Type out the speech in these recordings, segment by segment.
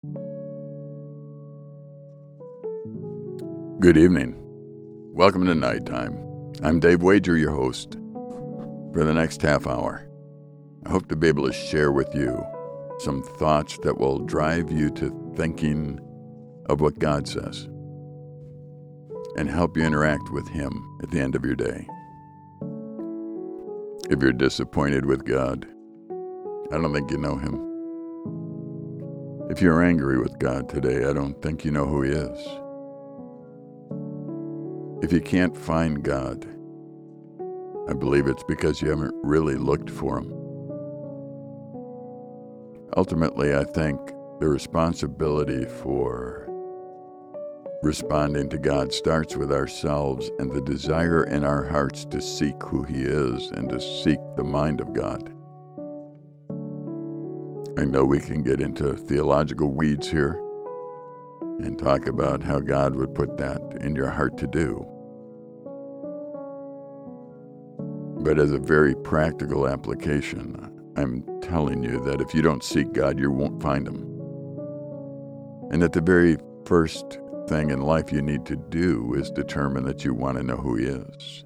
Good evening. Welcome to Nighttime. I'm Dave Wager, your host, for the next half hour. I hope to be able to share with you some thoughts that will drive you to thinking of what God says and help you interact with Him at the end of your day. If you're disappointed with God, I don't think you know Him. If you're angry with God today, I don't think you know who He is. If you can't find God, I believe it's because you haven't really looked for Him. Ultimately, I think the responsibility for responding to God starts with ourselves and the desire in our hearts to seek who He is and to seek the mind of God. I know we can get into theological weeds here and talk about how God would put that in your heart to do. But as a very practical application, I'm telling you that if you don't seek God, you won't find Him. And that the very first thing in life you need to do is determine that you want to know who He is.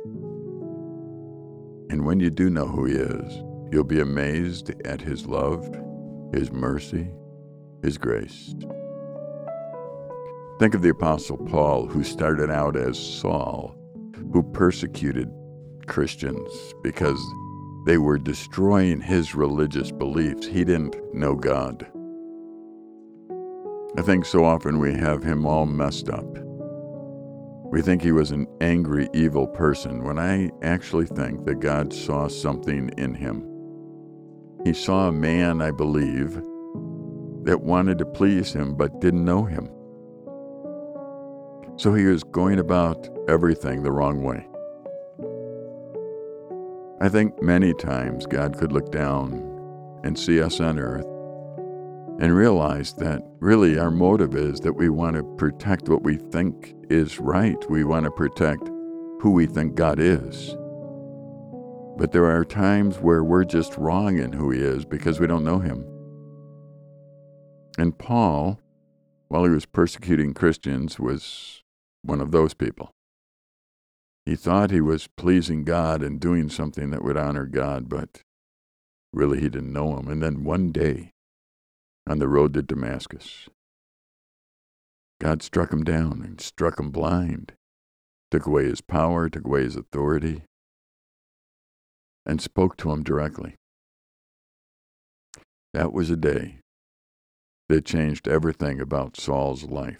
And when you do know who He is, you'll be amazed at His love, His mercy, His grace. Think of the Apostle Paul, who started out as Saul, who persecuted Christians because they were destroying his religious beliefs. He didn't know God. I think so often we have him all messed up. We think he was an angry, evil person, when I actually think that God saw something in him. He saw a man, I believe, that wanted to please Him but didn't know Him. So he was going about everything the wrong way. I think many times God could look down and see us on earth and realize that really our motive is that we want to protect what we think is right. We want to protect who we think God is. But there are times where we're just wrong in who He is because we don't know Him. And Paul, while he was persecuting Christians, was one of those people. He thought he was pleasing God and doing something that would honor God, but really he didn't know Him. And then one day, on the road to Damascus, God struck him down and struck him blind, took away his power, took away his authority, and spoke to him directly. That was a day that changed everything about Saul's life.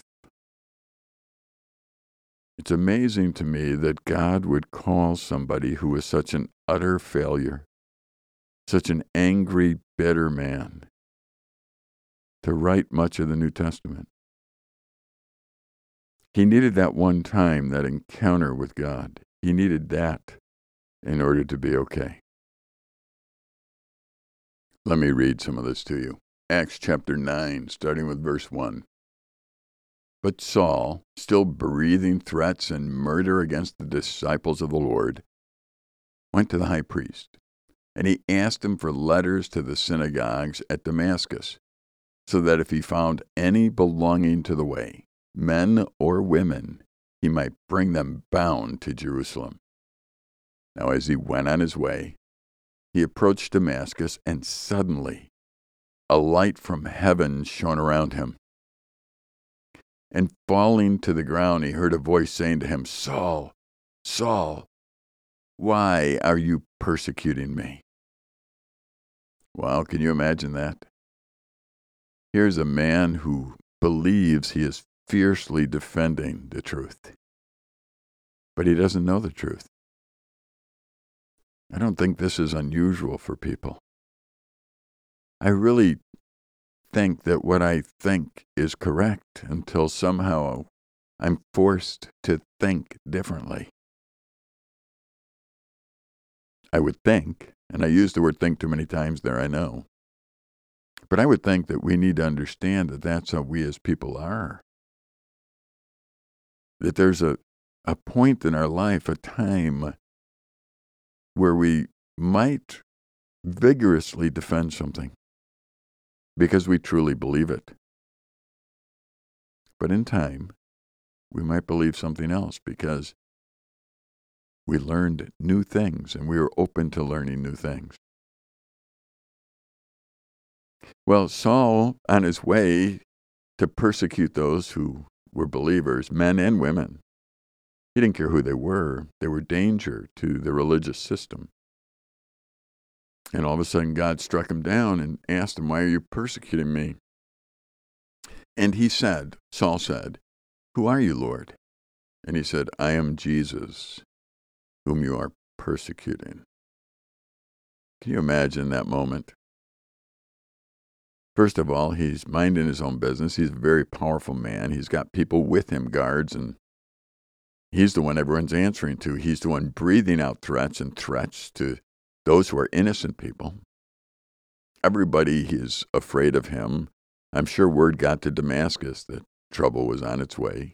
It's amazing to me that God would call somebody who was such an utter failure, such an angry, bitter man, to write much of the New Testament. He needed that one time, that encounter with God. He needed that in order to be okay. Let me read some of this to you. Acts chapter 9, starting with verse 1. But Saul, still breathing threats and murder against the disciples of the Lord, went to the high priest, and he asked him for letters to the synagogues at Damascus, so that if he found any belonging to the way, men or women, he might bring them bound to Jerusalem. Now as he went on his way, he approached Damascus, and suddenly a light from heaven shone around him. And falling to the ground, he heard a voice saying to him, Saul, Saul, why are you persecuting me? Well, can you imagine that? Here's a man who believes he is fiercely defending the truth, but he doesn't know the truth. I don't think this is unusual for people. I really think that what I think is correct until somehow I'm forced to think differently. I would think, and I use the word think too many times there, I know, but I would think that we need to understand that that's how we as people are. That there's a point in our life, a time where we might vigorously defend something because we truly believe it. But in time, we might believe something else because we learned new things and we were open to learning new things. Well, Saul, on his way to persecute those who were believers, men and women, he didn't care who they were danger to the religious system. And all of a sudden, God struck him down and asked him, "Why are you persecuting me?" And Saul said, "Who are you, Lord?" And he said, "I am Jesus, whom you are persecuting." Can you imagine that moment? First of all, he's minding his own business. He's a very powerful man. He's got people with him, guards, and he's the one everyone's answering to. He's the one breathing out threats to those who are innocent people. Everybody is afraid of him. I'm sure word got to Damascus that trouble was on its way.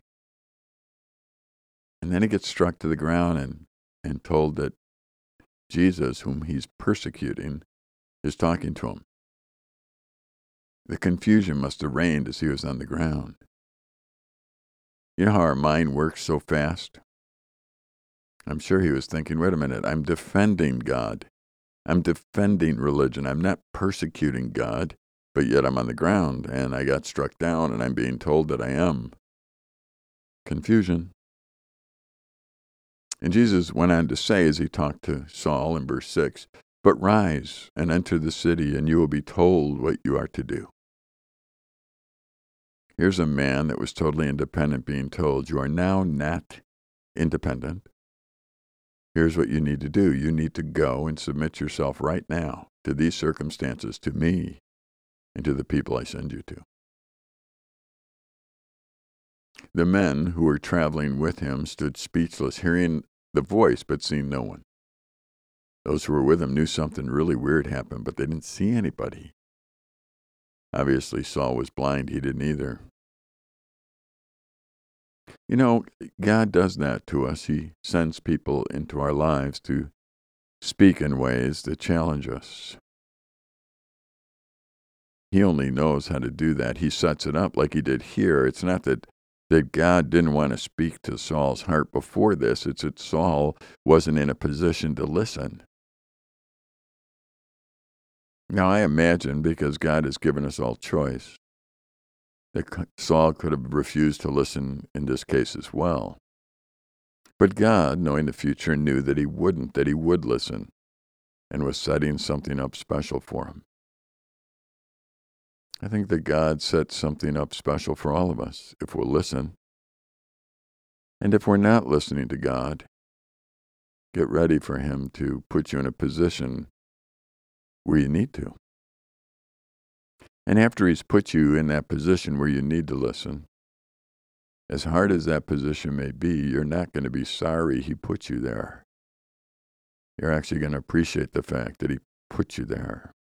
And then he gets struck to the ground and told that Jesus, whom he's persecuting, is talking to him. The confusion must have reigned as he was on the ground. You know how our mind works so fast? I'm sure he was thinking, wait a minute, I'm defending God. I'm defending religion. I'm not persecuting God, but yet I'm on the ground and I got struck down and I'm being told that I am. Confusion. And Jesus went on to say, as he talked to Saul in verse 6, "But rise and enter the city, and you will be told what you are to do." Here's a man that was totally independent being told, you are now not independent. Here's what you need to do. You need to go and submit yourself right now to these circumstances, to me, and to the people I send you to. The men who were traveling with him stood speechless, hearing the voice but seeing no one. Those who were with him knew something really weird happened, but they didn't see anybody. Obviously, Saul was blind. He didn't either. You know, God does that to us. He sends people into our lives to speak in ways that challenge us. He only knows how to do that. He sets it up like he did here. It's not that God didn't want to speak to Saul's heart before this. It's that Saul wasn't in a position to listen. Now, I imagine, because God has given us all choice, that Saul could have refused to listen in this case as well. But God, knowing the future, knew that he wouldn't, that he would listen, and was setting something up special for him. I think that God sets something up special for all of us if we'll listen. And if we're not listening to God, get ready for him to put you in a position where you need to. And after he's put you in that position where you need to listen, as hard as that position may be, you're not going to be sorry he put you there. You're actually going to appreciate the fact that he put you there.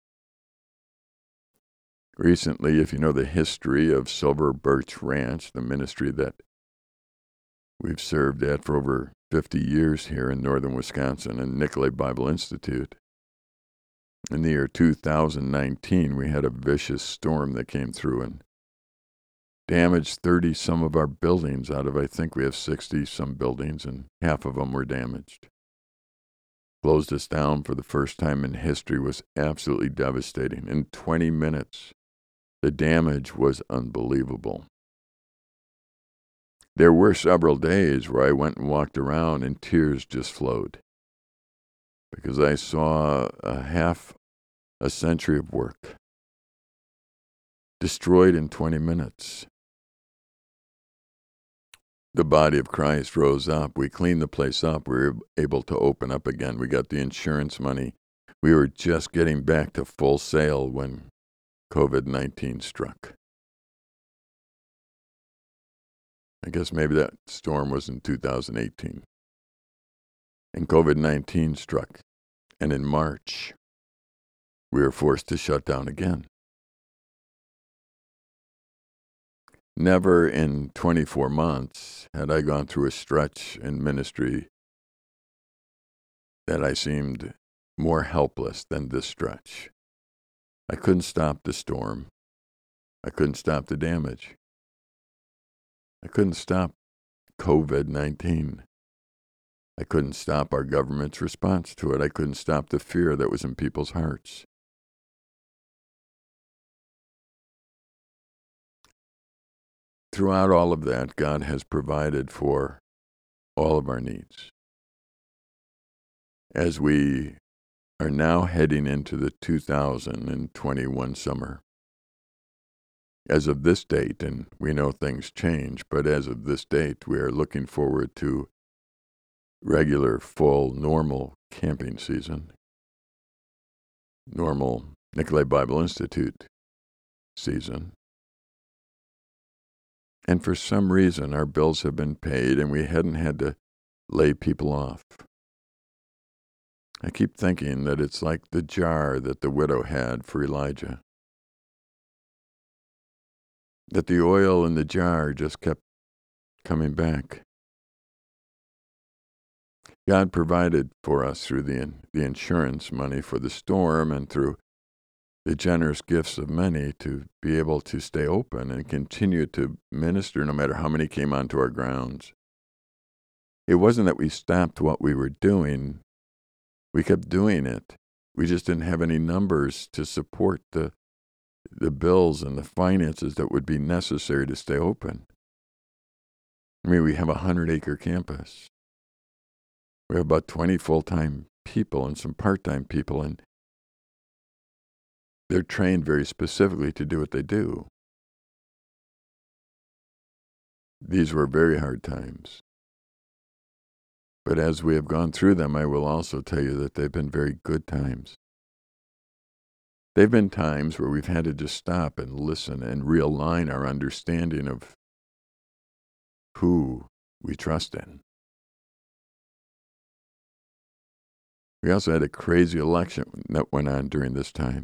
Recently, if you know the history of Silver Birch Ranch, the ministry that we've served at for over 50 years here in northern Wisconsin, and Nicolay Bible Institute, in the year 2019, we had a vicious storm that came through and damaged 30-some of our buildings out of, I think we have 60-some buildings, and half of them were damaged. Closed us down for the first time in history. Was absolutely devastating. In 20 minutes, the damage was unbelievable. There were several days where I went and walked around and tears just flowed, because I saw a half a century of work destroyed in 20 minutes. The body of Christ rose up. We cleaned the place up. We were able to open up again. We got the insurance money. We were just getting back to full sail when COVID-19 struck. I guess maybe that storm was in 2018. And COVID-19 struck. And in March, we were forced to shut down again. Never in 24 months had I gone through a stretch in ministry that I seemed more helpless than this stretch. I couldn't stop the storm. I couldn't stop the damage. I couldn't stop COVID-19. I couldn't stop our government's response to it. I couldn't stop the fear that was in people's hearts. Throughout all of that, God has provided for all of our needs. As we are now heading into the 2021 summer, as of this date, and we know things change, but as of this date, we are looking forward to regular, full, normal camping season, normal Nicolay Bible Institute season. And for some reason, our bills have been paid and we hadn't had to lay people off. I keep thinking that it's like the jar that the widow had for Elijah. That the oil in the jar just kept coming back. God provided for us through the insurance money for the storm and through the generous gifts of many to be able to stay open and continue to minister no matter how many came onto our grounds. It wasn't that we stopped what we were doing. We kept doing it. We just didn't have any numbers to support the bills and the finances that would be necessary to stay open. I mean, we have a 100-acre campus. We have about 20 full-time people and some part-time people, and they're trained very specifically to do what they do. These were very hard times. But as we have gone through them, I will also tell you that they've been very good times. They've been times where we've had to just stop and listen and realign our understanding of who we trust in. We also had a crazy election that went on during this time.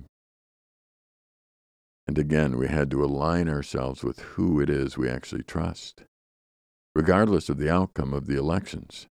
And again, we had to align ourselves with who it is we actually trust, regardless of the outcome of the elections.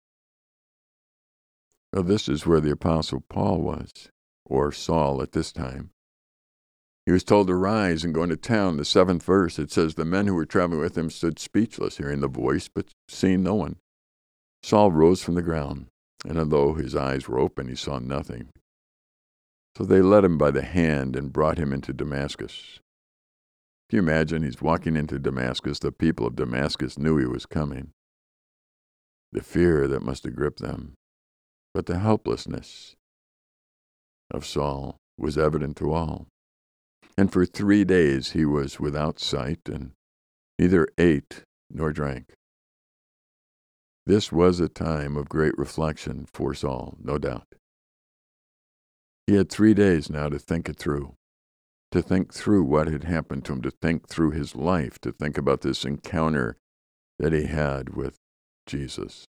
Well, this is where the Apostle Paul was, or Saul at this time. He was told to rise and go into town. The 7th verse, it says, the men who were traveling with him stood speechless, hearing the voice, but seeing no one. Saul rose from the ground, and although his eyes were open, he saw nothing. So they led him by the hand and brought him into Damascus. Can you imagine? He's walking into Damascus. The people of Damascus knew he was coming. The fear that must have gripped them. But the helplessness of Saul was evident to all. And for 3 days he was without sight and neither ate nor drank. This was a time of great reflection for Saul, no doubt. He had 3 days now to think it through, to think through what had happened to him, to think through his life, to think about this encounter that he had with Jesus.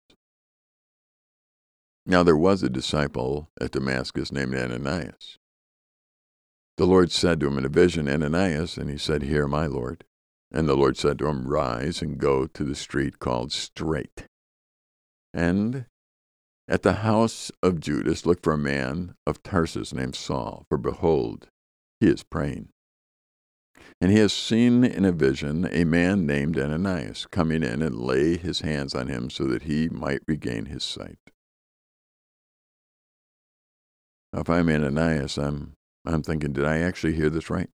Now there was a disciple at Damascus named Ananias. The Lord said to him in a vision, Ananias, and he said, Here, my Lord. And the Lord said to him, Rise and go to the street called Straight. And at the house of Judas look for a man of Tarsus named Saul, for behold, he is praying. And he has seen in a vision a man named Ananias coming in and lay his hands on him so that he might regain his sight. Now, if I'm Ananias, I'm thinking, did I actually hear this right?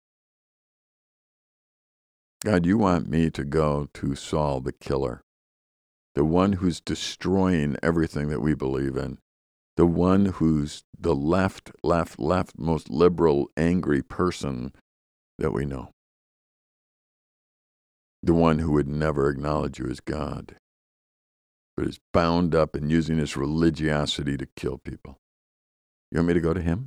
God, you want me to go to Saul the killer, the one who's destroying everything that we believe in, the one who's the left, most liberal, angry person that we know, the one who would never acknowledge you as God, but is bound up in using his religiosity to kill people. You want me to go to him?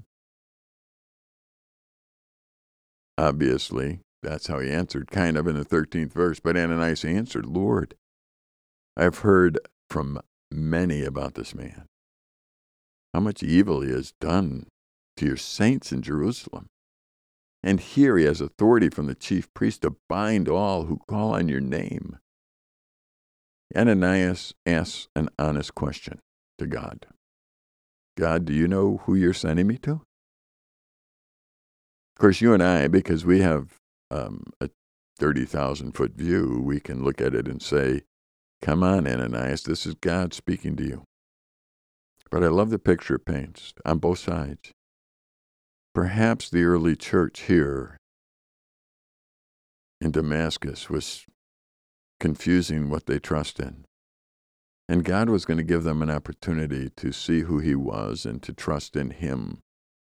Obviously, that's how he answered, kind of in the 13th verse. But Ananias answered, Lord, I've heard from many about this man, how much evil he has done to your saints in Jerusalem. And here he has authority from the chief priest to bind all who call on your name. Ananias asks an honest question to God. God, do you know who you're sending me to? Of course, you and I, because we have a 30,000-foot view, we can look at it and say, come on, Ananias, this is God speaking to you. But I love the picture it paints on both sides. Perhaps the early church here in Damascus was confusing what they trust in. And God was going to give them an opportunity to see who he was and to trust in him.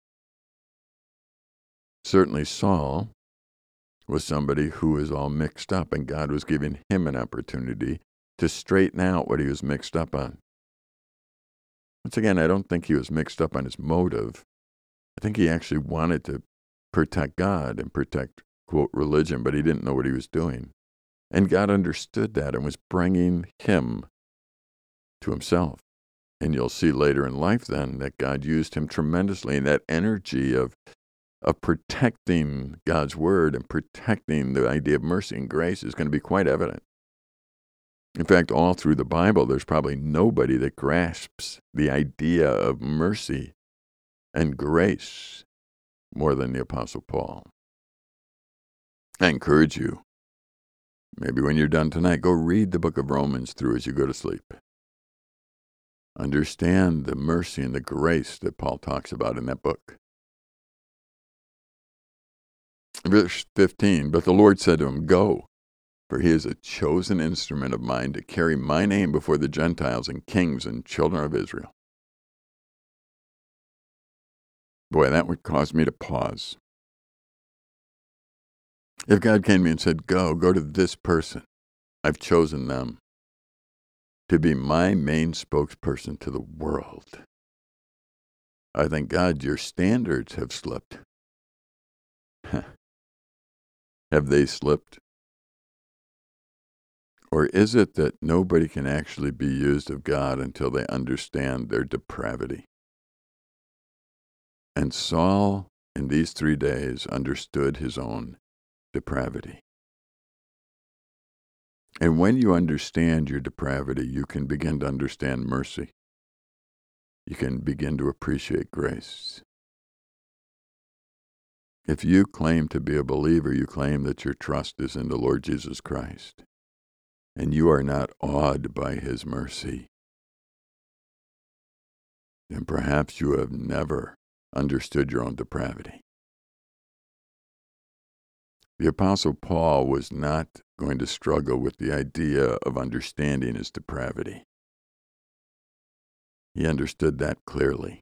Certainly Saul was somebody who was all mixed up, and God was giving him an opportunity to straighten out what he was mixed up on. Once again, I don't think he was mixed up on his motive. I think he actually wanted to protect God and protect, quote, religion, but he didn't know what he was doing. And God understood that and was bringing him to himself. And you'll see later in life then that God used him tremendously, and that energy of protecting God's word and protecting the idea of mercy and grace is going to be quite evident. In fact, all through the Bible, there's probably nobody that grasps the idea of mercy and grace more than the Apostle Paul. I encourage you, maybe when you're done tonight, go read the book of Romans through as you go to sleep. Understand the mercy and the grace that Paul talks about in that book. Verse 15, but the Lord said to him, go, for he is a chosen instrument of mine to carry my name before the Gentiles and kings and children of Israel. Boy, that would cause me to pause. If God came to me and said, go to this person, I've chosen them to be my main spokesperson to the world. I think, God, your standards have slipped. Have they slipped? Or is it that nobody can actually be used of God until they understand their depravity? And Saul, in these 3 days, understood his own depravity. And when you understand your depravity, you can begin to understand mercy. You can begin to appreciate grace. If you claim to be a believer, you claim that your trust is in the Lord Jesus Christ, and you are not awed by his mercy, then perhaps you have never understood your own depravity. The Apostle Paul was not going to struggle with the idea of understanding his depravity. He understood that clearly.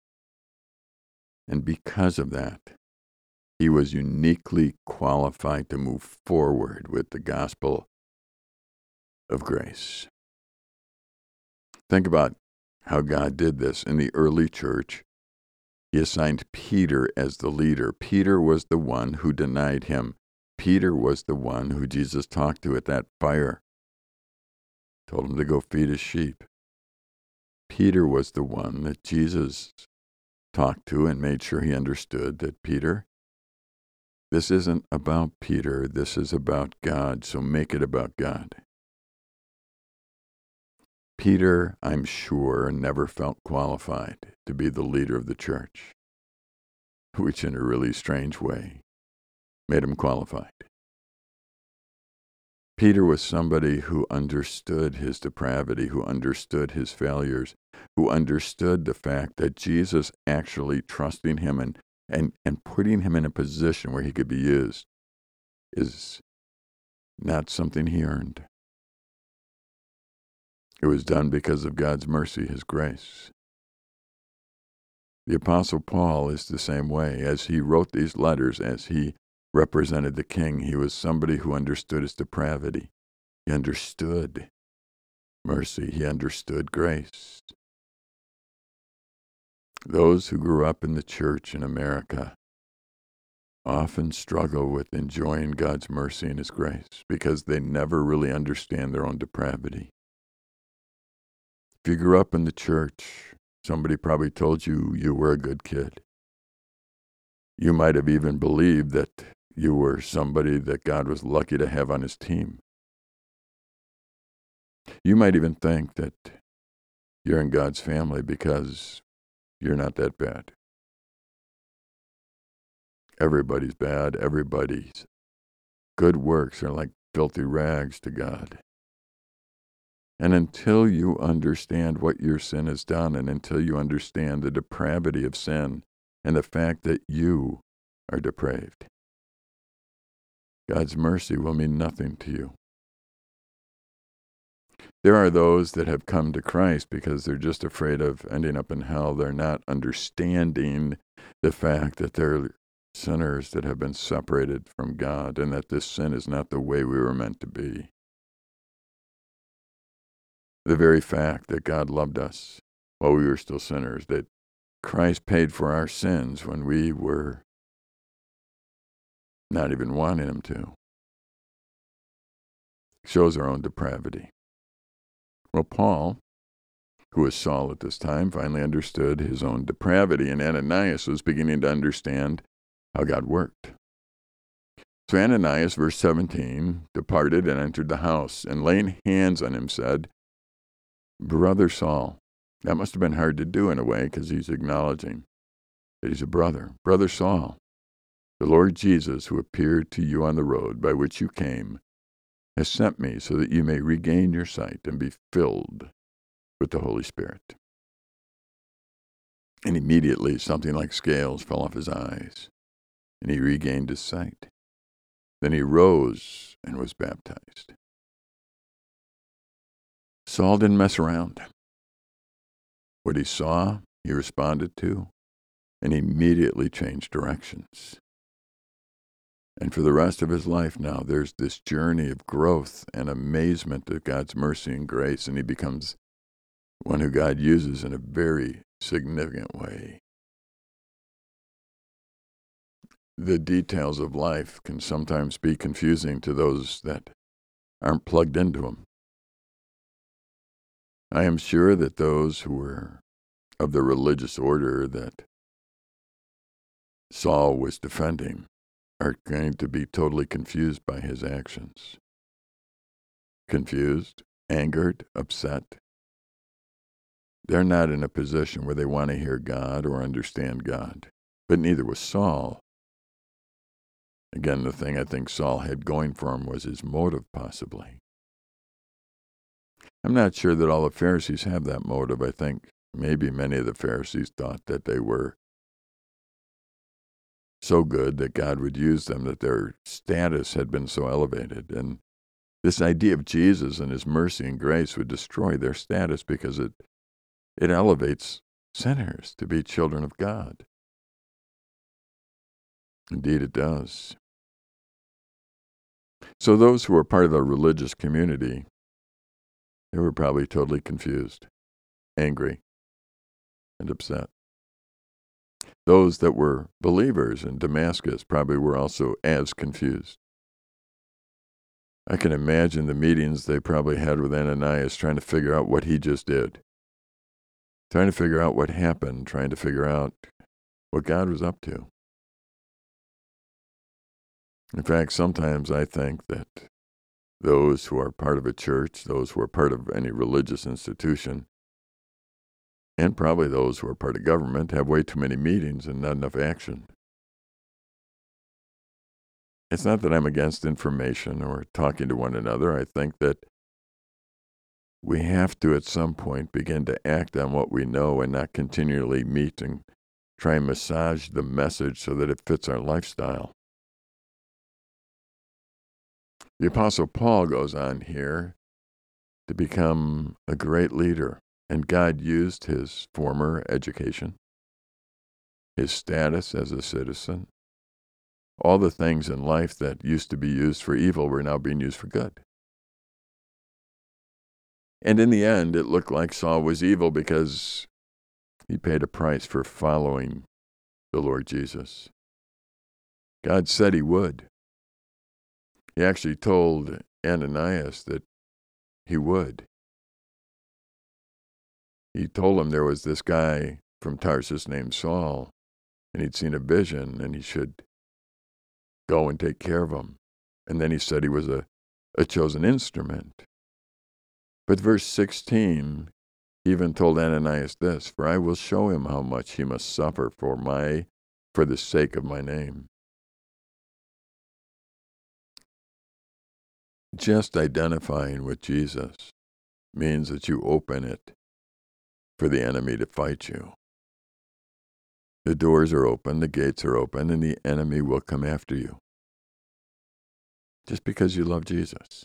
And because of that, he was uniquely qualified to move forward with the gospel of grace. Think about how God did this. In the early church, he assigned Peter as the leader. Peter was the one who denied him. Peter was the one who Jesus talked to at that fire. Told him to go feed his sheep. Peter was the one that Jesus talked to and made sure he understood that, Peter, this isn't about Peter, this is about God, so make it about God. Peter, I'm sure, never felt qualified to be the leader of the church, which in a really strange way made him qualified. Peter was somebody who understood his depravity, who understood his failures, who understood the fact that Jesus actually trusting him and putting him in a position where he could be used is not something he earned. It was done because of God's mercy, his grace. The Apostle Paul is the same way. As he wrote these letters, as he represented the king, he was somebody who understood his depravity. He understood mercy. He understood grace. Those who grew up in the church in America often struggle with enjoying God's mercy and his grace because they never really understand their own depravity. If you grew up in the church, somebody probably told you you were a good kid. You might have even believed that you were somebody that God was lucky to have on his team. You might even think that you're in God's family because you're not that bad. Everybody's bad. Everybody's good works are like filthy rags to God. And until you understand what your sin has done, and until you understand the depravity of sin and the fact that you are depraved, God's mercy will mean nothing to you. There are those that have come to Christ because they're just afraid of ending up in hell. They're not understanding the fact that they're sinners that have been separated from God, and that this sin is not the way we were meant to be. The very fact that God loved us while we were still sinners, that Christ paid for our sins when we were not even wanting him to, shows our own depravity. Well, Paul, who was Saul at this time, finally understood his own depravity, and Ananias was beginning to understand how God worked. So Ananias, verse 17, departed and entered the house, and laying hands on him said, Brother Saul. That must have been hard to do in a way, because he's acknowledging that he's a brother. Brother Saul, the Lord Jesus, who appeared to you on the road by which you came, has sent me so that you may regain your sight and be filled with the Holy Spirit. And immediately something like scales fell off his eyes, and he regained his sight. Then he rose and was baptized. Saul didn't mess around. What he saw, he responded to, and immediately changed directions. And for the rest of his life now, there's this journey of growth and amazement at God's mercy and grace, and he becomes one who God uses in a very significant way. The details of life can sometimes be confusing to those that aren't plugged into them. I am sure that those who were of the religious order that Saul was defending are going to be totally confused by his actions. Confused, angered, upset. They're not in a position where they want to hear God or understand God. But neither was Saul. Again, the thing I think Saul had going for him was his motive, possibly. I'm not sure that all the Pharisees have that motive. I think maybe many of the Pharisees thought that they were so good that God would use them, that their status had been so elevated. And this idea of Jesus and his mercy and grace would destroy their status, because it elevates sinners to be children of God. Indeed, it does. So those who were part of the religious community, they were probably totally confused, angry, and upset. Those that were believers in Damascus probably were also as confused. I can imagine the meetings they probably had with Ananias, trying to figure out what he just did, trying to figure out what happened, trying to figure out what God was up to. In fact, sometimes I think that those who are part of a church, those who are part of any religious institution, and probably those who are part of government, have way too many meetings and not enough action. It's not that I'm against information or talking to one another. I think that we have to, at some point, begin to act on what we know and not continually meet and try and massage the message so that it fits our lifestyle. The Apostle Paul goes on here to become a great leader, and God used his former education, his status as a citizen, all the things in life that used to be used for evil were now being used for good. And in the end, it looked like Saul was evil because he paid a price for following the Lord Jesus. God said he would. He actually told Ananias that he would. He told him there was this guy from Tarsus named Saul, and he'd seen a vision, and he should go and take care of him. And then he said he was a chosen instrument. But verse 16 even told Ananias this, "For I will show him how much he must suffer for the sake of my name." Just identifying with Jesus means that you open it for the enemy to fight you. The doors are open, the gates are open, and the enemy will come after you. Just because you love Jesus.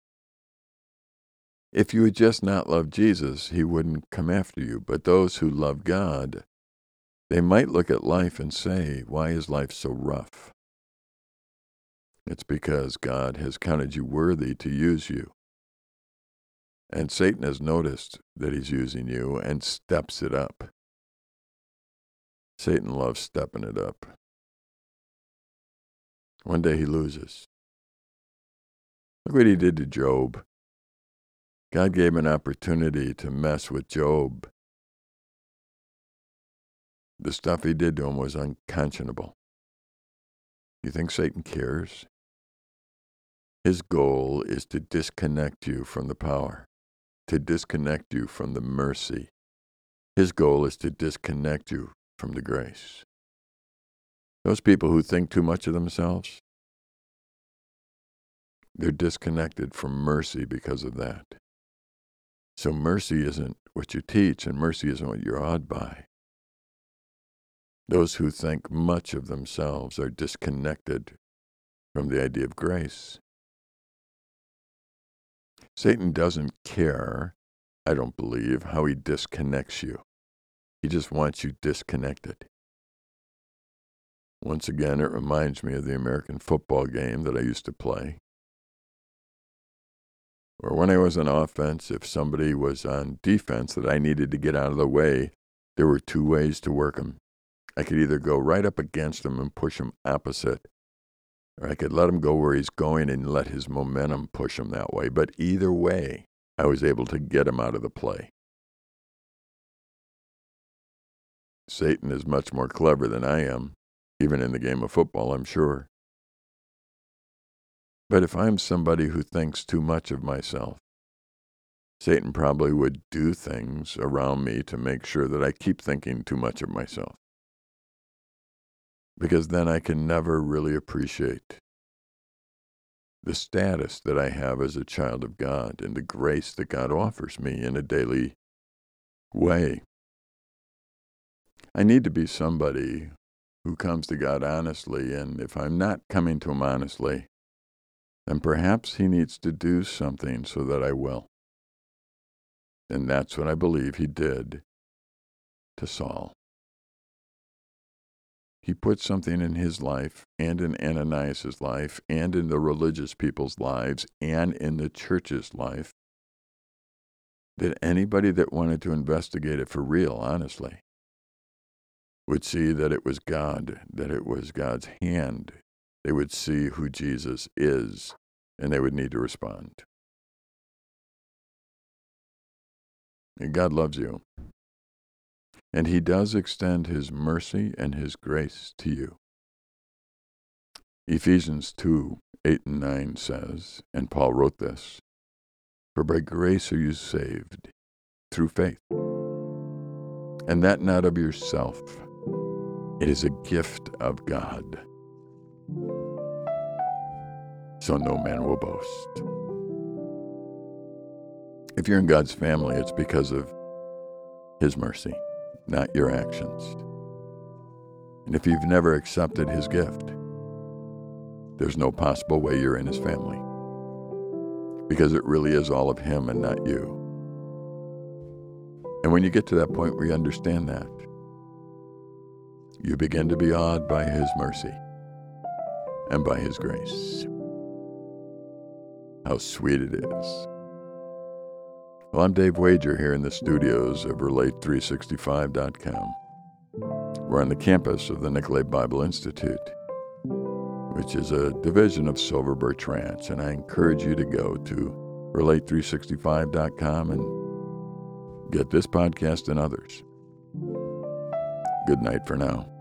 If you had just not loved Jesus, he wouldn't come after you. But those who love God, they might look at life and say, why is life so rough? It's because God has counted you worthy to use you. And Satan has noticed that he's using you and steps it up. Satan loves stepping it up. One day he loses. Look what he did to Job. God gave him an opportunity to mess with Job. The stuff he did to him was unconscionable. You think Satan cares? His goal is to disconnect you from the power, to disconnect you from the mercy. His goal is to disconnect you from the grace. Those people who think too much of themselves, they're disconnected from mercy because of that. So mercy isn't what you teach, and mercy isn't what you're awed by. Those who think much of themselves are disconnected from the idea of grace. Satan doesn't care, I don't believe, how he disconnects you. He just wants you disconnected. Once again, it reminds me of the American football game that I used to play, where when I was on offense, if somebody was on defense that I needed to get out of the way, there were two ways to work them. I could either go right up against him and push him opposite, or I could let him go where he's going and let his momentum push him that way. But either way, I was able to get him out of the play. Satan is much more clever than I am, even in the game of football, I'm sure. But if I'm somebody who thinks too much of myself, Satan probably would do things around me to make sure that I keep thinking too much of myself. Because then I can never really appreciate the status that I have as a child of God and the grace that God offers me in a daily way. I need to be somebody who comes to God honestly, and if I'm not coming to him honestly, then perhaps he needs to do something so that I will. And that's what I believe he did to Saul. He put something in his life and in Ananias' life and in the religious people's lives and in the church's life that anybody that wanted to investigate it for real, honestly, would see that it was God, that it was God's hand. They would see who Jesus is, and they would need to respond. And God loves you. And he does extend his mercy and his grace to you. Ephesians 2:8-9 says, and Paul wrote this, "For by grace are you saved, through faith, and that not of yourself. It is a gift of God, so no man will boast." If you're in God's family, it's because of his mercy, not your actions. And if you've never accepted his gift, there's no possible way you're in his family, because it really is all of him and not you. And when you get to that point where you understand that, you begin to be awed by his mercy and by his grace. How sweet it is. Well, I'm Dave Wager here in the studios of Relate365.com. We're on the campus of the Nicolet Bible Institute, which is a division of Silver Birch Ranch, and I encourage you to go to Relate365.com and get this podcast and others. Good night for now.